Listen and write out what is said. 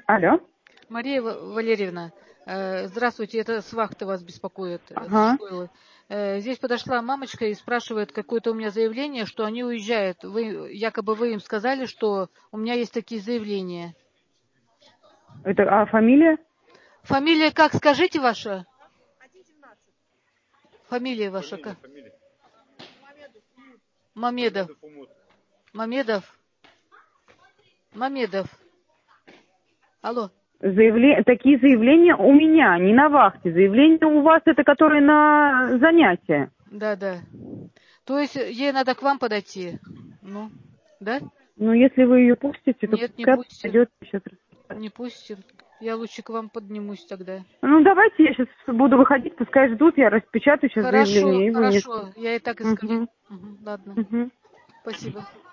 Алло. Мария Валерьевна, здравствуйте, это с вахты вас беспокоит, со Ага. школы. Здесь подошла мамочка и спрашивает какое-то у меня заявление, что они уезжают. Якобы вы им сказали, что у меня есть такие заявления. Это фамилия? Фамилия как, скажите ваша? Фамилия ваша как? Мамедов. Мамедов. Мамедов. Алло. Такие заявления у меня, не на вахте. Заявления у вас это, которые на занятия. Да. То есть ей надо к вам подойти. Ну, да? Ну, если вы ее пустите, то Нет, не пускай пустим. пойдет сейчас. Не пустим. Я лучше к вам поднимусь тогда. Ну, давайте я сейчас буду выходить, пускай ждут, я распечатаю сейчас Хорошо, заявление и вынесу. хорошо. Я и так и скажу. Угу. Ладно. Угу. Спасибо.